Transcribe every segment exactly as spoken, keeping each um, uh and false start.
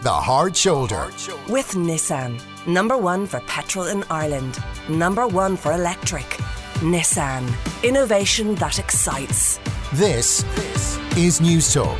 The Hard Shoulder. With Nissan. Number one for petrol in Ireland. Number one for electric. Nissan. Innovation that excites. This is News Talk.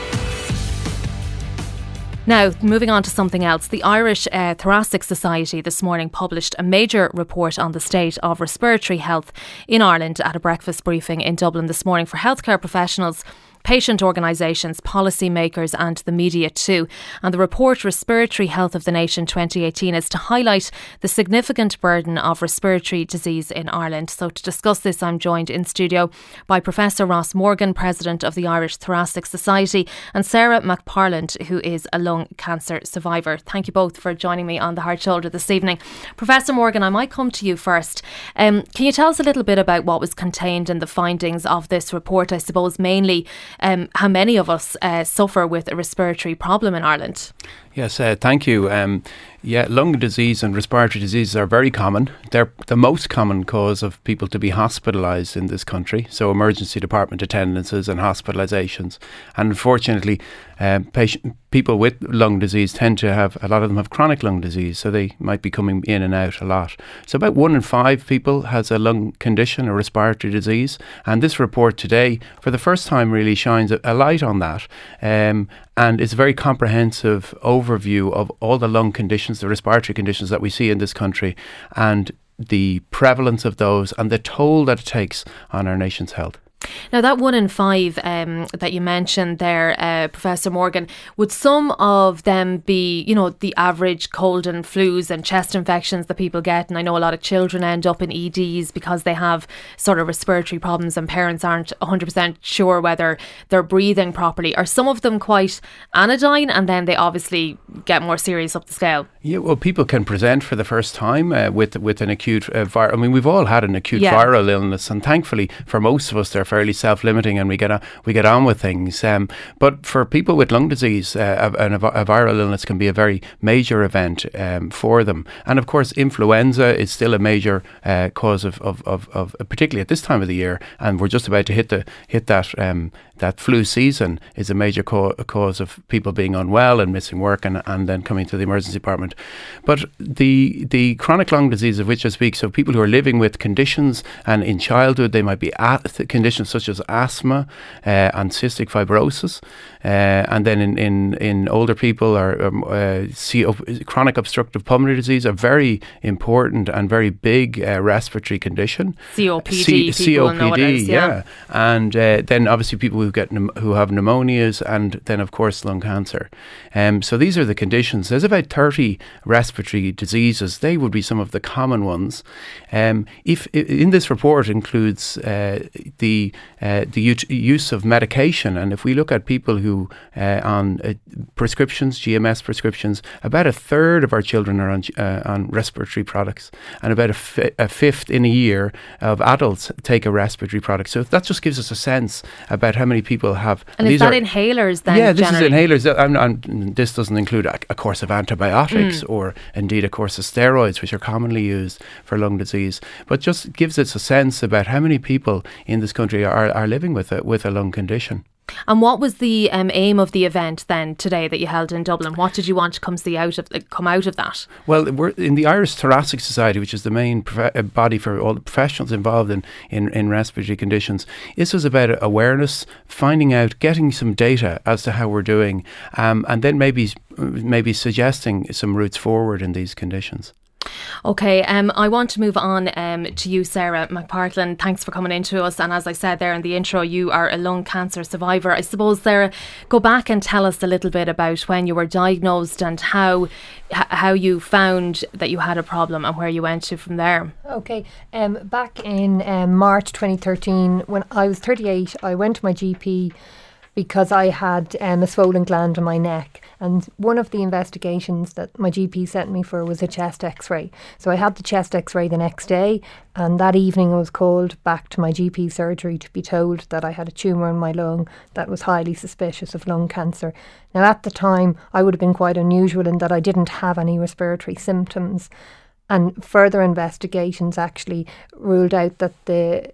Now, moving on to something else, the Irish uh, Thoracic Society this morning published a major report on the state of respiratory health in Ireland at a breakfast briefing in Dublin this morning for healthcare professionals, patient organisations, policymakers and the media too. And the report, Respiratory Health of the Nation twenty eighteen, is to highlight the significant burden of respiratory disease in Ireland. So to discuss this, I'm joined in studio by Professor Ross Morgan, President of the Irish Thoracic Society, and Sarah McParland, who is a lung cancer survivor. Thank you both for joining me on The Hard Shoulder this evening. Professor Morgan, I might come to you first. Um, can you tell us a little bit about what was contained in the findings of this report? I suppose mainly Um, how many of us uh, suffer with a respiratory problem in Ireland? Yes, uh, thank you. Um, yeah, lung disease and respiratory diseases are very common. They're the most common cause of people to be hospitalised in this country. So emergency department attendances and hospitalisations. And unfortunately, um, patient, people with lung disease tend to have, a lot of them have chronic lung disease, so they might be coming in and out a lot. So about one in five people has a lung condition, a respiratory disease. And this report today, for the first time, really shines a, a light on that. Um, and it's a very comprehensive overview of all the lung conditions, the respiratory conditions that we see in this country, and the prevalence of those and the toll that it takes on our nation's health. Now, that one in five um, that you mentioned there, uh, Professor Morgan, would some of them be, you know, the average cold and flus and chest infections that people get? And I know a lot of children end up in E Ds because they have sort of respiratory problems and parents aren't one hundred percent sure whether they're breathing properly. Are some of them quite anodyne and then they obviously get more serious up the scale? Yeah, well, people can present for the first time uh, with with an acute uh, viral. I mean, we've all had an acute yeah. viral illness, and thankfully, for most of us, they're fairly self-limiting, and we get a, we get on with things. Um, but for people with lung disease, uh, a, a viral illness can be a very major event um, for them. And of course, influenza is still a major uh, cause of, of, of, of, particularly at this time of the year, and we're just about to hit the hit that um, that flu season is a major co- cause of people being unwell and missing work, and, and then coming to the emergency department. But the the chronic lung disease of which I speak, so people who are living with conditions, and in childhood they might be at conditions such as asthma uh, and cystic fibrosis, uh, and then in, in, in older people are um, uh, C O, chronic obstructive pulmonary disease, a very important and very big uh, respiratory condition. C O P D, C- people C O P D, know what it is, yeah. yeah. And uh, then obviously people who get pneum- who have pneumonias, and then of course lung cancer. Um, so these are the conditions. There's about thirty respiratory diseases. They would be some of the common ones. Um, if in this report includes uh, the uh, the ut- use of medication, and if we look at people who uh, on uh, prescriptions, G M S prescriptions, about a third of our children are on uh, on respiratory products, and about a, fi- a fifth in a year of adults take a respiratory product. So that just gives us a sense about how many people have. And, and is that are, inhalers then? Yeah, this generally? is inhalers. I'm, I'm, this doesn't include a, a course of antibiotics mm. or indeed a course of steroids, which are commonly used for lung disease. But just gives us a sense about how many people in this country are, are living with a, with a lung condition. And what was the um, aim of the event then today that you held in Dublin? What did you want to come see out of come out of that? Well, we're in the Irish Thoracic Society, which is the main prof- body for all the professionals involved in, in, in respiratory conditions. This was about awareness, finding out, getting some data as to how we're doing, um, and then maybe maybe suggesting some routes forward in these conditions. Okay, um, I want to move on um, to you, Sarah McParland. Thanks for coming in to us. And as I said there in the intro, you are a lung cancer survivor. I suppose, Sarah, go back and tell us a little bit about when you were diagnosed and how h- how you found that you had a problem and where you went to from there. Okay, um, back in um, March twenty thirteen, when I was thirty-eight, I went to my G P because I had um, a swollen gland on my neck. And one of the investigations that my G P sent me for was a chest x-ray. So I had the chest x-ray the next day, and that evening I was called back to my G P surgery to be told that I had a tumour in my lung that was highly suspicious of lung cancer. Now at the time I would have been quite unusual in that I didn't have any respiratory symptoms, and further investigations actually ruled out that the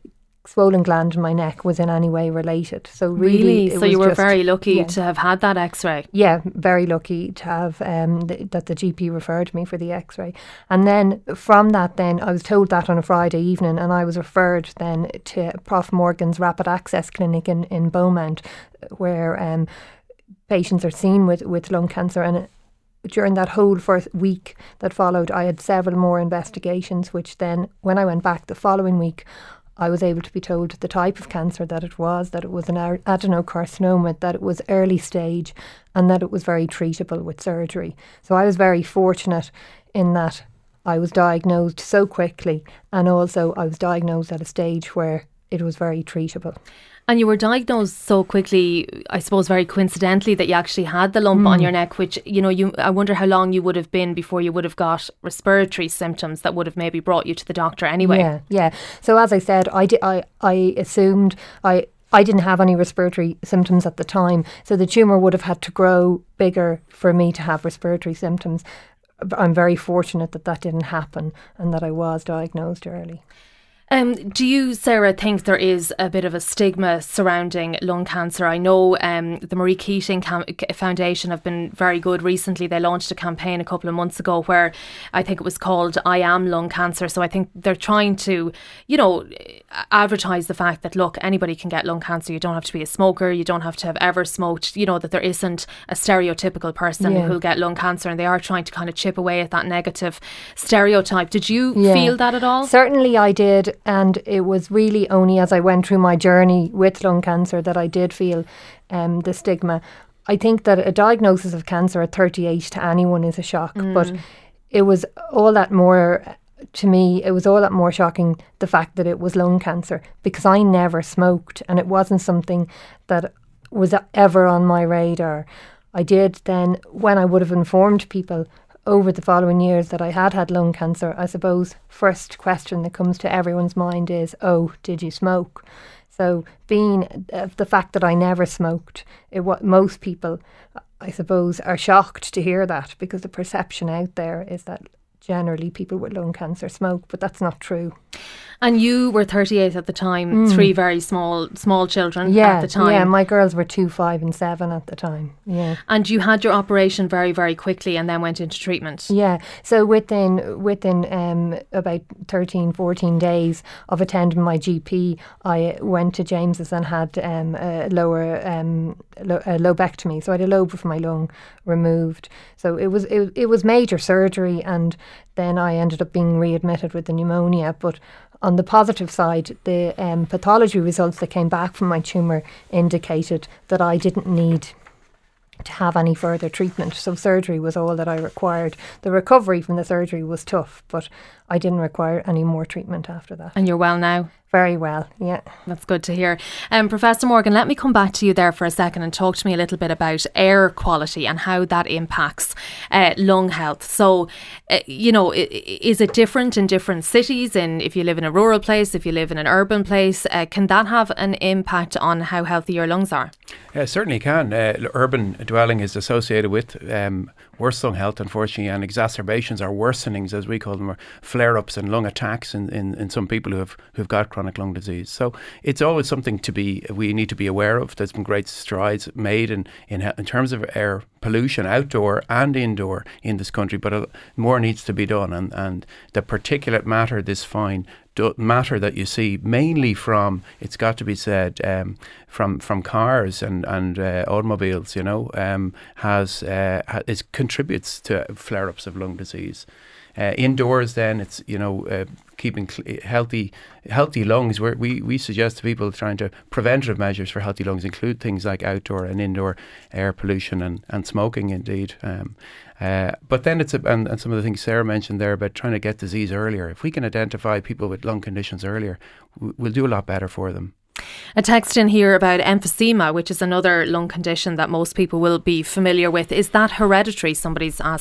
swollen gland in my neck was in any way related. So really, really? it so was you were just, very lucky yeah. to have had that X-ray. Yeah, very lucky to have um, th- that the G P referred me for the X-ray. And then from that, then I was told that on a Friday evening, and I was referred then to Prof Morgan's Rapid Access Clinic in in Beaumont, where um, patients are seen with with lung cancer. And it, during that whole first week that followed, I had several more investigations, which then, when I went back the following week, I was able to be told the type of cancer that it was, that it was an adenocarcinoma, that it was early stage, and that it was very treatable with surgery. So I was very fortunate in that I was diagnosed so quickly, and also I was diagnosed at a stage where it was very treatable. And you were diagnosed so quickly, I suppose very coincidentally, that you actually had the lump mm. on your neck, which, you know, you I wonder how long you would have been before you would have got respiratory symptoms that would have maybe brought you to the doctor anyway. Yeah, yeah. So as I said, I, di- I, I assumed I... I didn't have any respiratory symptoms at the time, so the tumour would have had to grow bigger for me to have respiratory symptoms. I'm very fortunate that that didn't happen and that I was diagnosed early. Um, do you, Sarah, think there is a bit of a stigma surrounding lung cancer? I know um, the Marie Keating Cam- Foundation have been very good recently. They launched a campaign a couple of months ago where I think it was called I Am Lung Cancer. So I think they're trying to, you know, advertise the fact that, look, anybody can get lung cancer. You don't have to be a smoker. You don't have to have ever smoked. You know, that there isn't a stereotypical person yeah. who'll get lung cancer, and they are trying to kind of chip away at that negative stereotype. Did you yeah. feel that at all? Certainly I did. And it was really only as I went through my journey with lung cancer that I did feel um, the stigma. I think that a diagnosis of cancer at thirty-eight to anyone is a shock, mm. but it was all that more, to me, it was all that more shocking, the fact that it was lung cancer, because I never smoked and it wasn't something that was ever on my radar. I did then, when I would have informed people over the following years that I had had lung cancer, I suppose first question that comes to everyone's mind is, oh, did you smoke? So being uh, the fact that I never smoked, it, what most people, I suppose, are shocked to hear that, because the perception out there is that generally people with lung cancer smoke, but that's not true. And you were thirty-eight at the time, mm. three very small small children yeah, at the time. Yeah, my girls were two, five and seven at the time. Yeah. And you had your operation very, very quickly and then went into treatment. Yeah. So within within um, about thirteen, fourteen days of attending my G P, I went to James's and had um, a lower um, lo- a lobectomy. So I had a lobe of my lung removed. So it was it, it was major surgery, and then I ended up being readmitted with the pneumonia. But on the positive side, the um, pathology results that came back from my tumour indicated that I didn't need to have any further treatment. So surgery was all that I required. The recovery from the surgery was tough, but I didn't require any more treatment after that. And you're well now? Very well, yeah. That's good to hear. Um, Professor Morgan, let me come back to you there for a second and talk to me a little bit about air quality and how that impacts uh, lung health. So, uh, you know, is it different in different cities? And if you live in a rural place, if you live in an urban place, uh, can that have an impact on how healthy your lungs are? Yeah, certainly can. Uh, urban dwelling is associated with um, worse lung health, unfortunately, and exacerbations or worsenings, as we call them, or flare-ups and lung attacks in, in, in some people who have who've got chronic lung disease. So it's always something to be we need to be aware of. There's been great strides made in in, in terms of air pollution, outdoor and indoor, in this country, but uh, more needs to be done. And, and the particulate matter, this fine do, matter that you see, mainly from, it's got to be said, um, from from cars and and uh, automobiles, you know, um, has uh, ha, is contributes to flare-ups of lung disease. Uh, indoors, then it's you know uh, keeping cl- healthy healthy lungs. Where we we suggest to people trying to preventative measures for healthy lungs include things like outdoor and indoor air pollution and, and smoking, indeed. Um, uh, but then it's a, and, and some of the things Sarah mentioned there about trying to get disease earlier. If we can identify people with lung conditions earlier, w- we'll do a lot better for them. A text in here about emphysema, which is another lung condition that most people will be familiar with. Is that hereditary? Somebody's asking.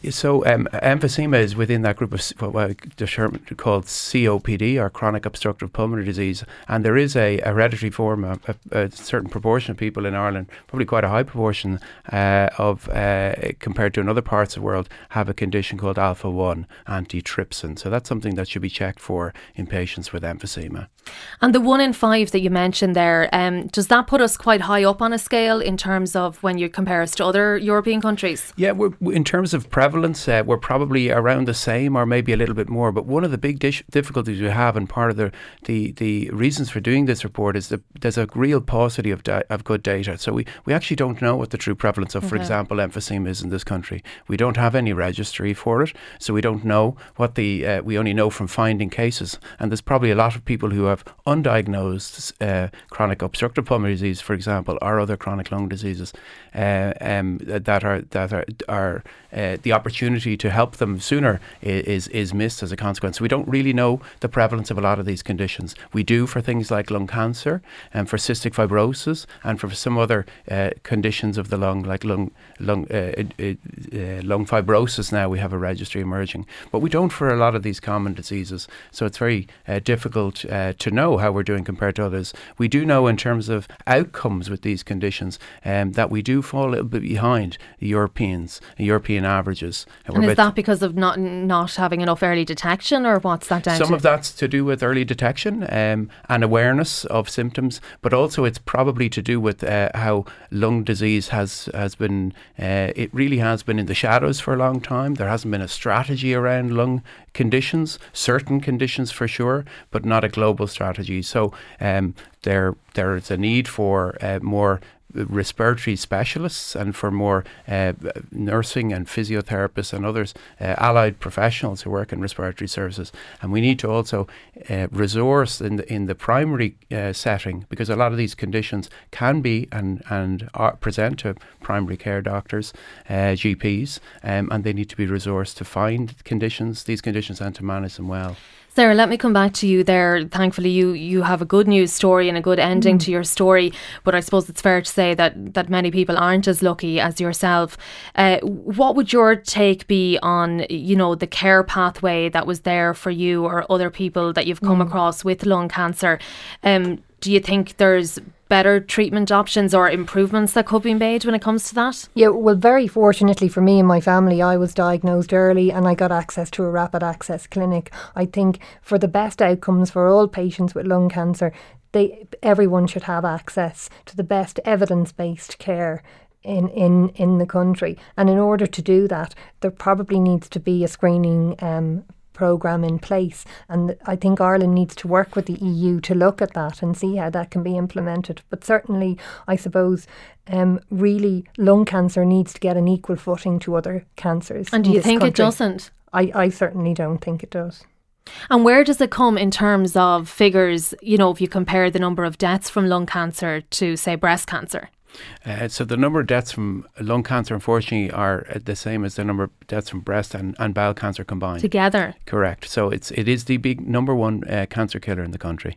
So um, emphysema is within that group of what determined called C O P D, or chronic obstructive pulmonary disease, and there is a hereditary form. A, a, a certain proportion of people in Ireland, probably quite a high proportion uh, of uh, compared to in other parts of the world, have a condition called alpha one antitrypsin. So that's something that should be checked for in patients with emphysema. And the one in five that you mentioned there, um, does that put us quite high up on a scale in terms of when you compare us to other European countries? Yeah, we're, in terms of prevalence, uh, we're probably around the same or maybe a little bit more. But one of the big dish- difficulties we have, and part of the, the, the reasons for doing this report, is that there's a real paucity of, di- of good data. So we, we actually don't know what the true prevalence of, for okay. example, emphysema is in this country. We don't have any registry for it, so we don't know what the, uh, we only know from finding cases. And there's probably a lot of people who have undiagnosed uh, chronic obstructive pulmonary disease, for example, or other chronic lung diseases uh, um, that are that are, are uh, the opportunity to help them sooner is is missed as a consequence. We don't really know the prevalence of a lot of these conditions. We do for things like lung cancer and for cystic fibrosis and for some other uh, conditions of the lung, like lung lung uh, uh, uh, lung fibrosis. Now we have a registry emerging, but we don't for a lot of these common diseases. So it's very uh, difficult uh, to know how we're doing compared to others. We do know in terms of outcomes with these conditions um, that we do fall a little bit behind the Europeans, European averages. And, and is that because of not not having enough early detection, or what's that down Some to? of that's to do with early detection um, and awareness of symptoms, but also it's probably to do with uh, how lung disease has, has been, uh, it really has been in the shadows for a long time. There hasn't been a strategy around lung conditions, certain conditions for sure, but not a global strategy. So um, there there is a need for uh, more respiratory specialists and for more uh, nursing and physiotherapists and others, uh, allied professionals who work in respiratory services. And we need to also uh, resource in the, in the primary uh, setting, because a lot of these conditions can be and, and are present to primary care doctors, uh, G Ps, um, and they need to be resourced to find conditions, these conditions, and to manage them well. Sarah, let me come back to you there. Thankfully, you, you have a good news story and a good ending mm. to your story. But I suppose it's fair to say that, that many people aren't as lucky as yourself. Uh, what would your take be on, you know, the care pathway that was there for you or other people that you've come mm. across with lung cancer? Um, do you think there's better treatment options or improvements that could be made when it comes to that? Yeah, well, very fortunately for me and my family, I was diagnosed early and I got access to a rapid access clinic. I think for the best outcomes for all patients with lung cancer, they everyone should have access to the best evidence-based care in, in, in the country. And in order to do that, there probably needs to be a screening um programme in place, and I think Ireland needs to work with the E U to look at that and see how that can be implemented. But certainly I suppose um, really lung cancer needs to get an equal footing to other cancers. And do you think country. It doesn't? I, I certainly don't think it does. And where does it come in terms of figures, you know, if you compare the number of deaths from lung cancer to, say, breast cancer? Uh, so the number of deaths from lung cancer, unfortunately, are the same as the number of deaths from breast and, and bowel cancer combined. Together? Correct. So it's it is the big number one uh, cancer killer in the country.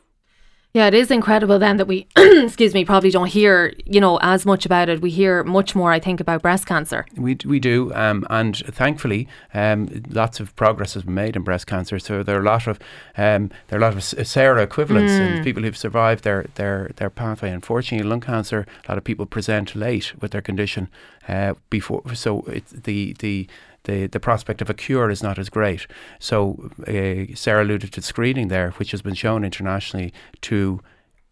Yeah, it is incredible then that we, excuse me, probably don't hear, you know, as much about it. We hear much more, I think, about breast cancer. We we do, um, and thankfully, um, lots of progress has been made in breast cancer. So there are a lot of um, there are a lot of Sarah equivalents mm. and people who've survived their their their pathway. Unfortunately, lung cancer, a lot of people present late with their condition uh, before. So it's the the. The, the prospect of a cure is not as great. So uh, Sarah alluded to screening there, which has been shown internationally to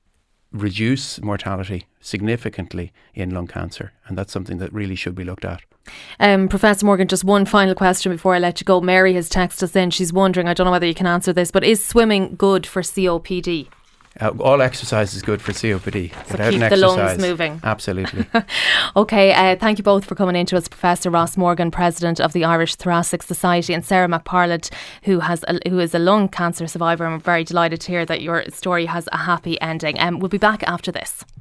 reduce mortality significantly in lung cancer. And that's something that really should be looked at. Um, Professor Morgan, just one final question before I let you go. Mary has texted us in. She's wondering, I don't know whether you can answer this, but is swimming good for C O P D? Uh, all exercise is good for C O P D. So Without keep an the lungs moving. Absolutely. Okay, uh, thank you both for coming in to us. Professor Ross Morgan, President of the Irish Thoracic Society, and Sarah McParland, who has a, who is a lung cancer survivor. And we're very delighted to hear that your story has a happy ending. Um, we'll be back after this.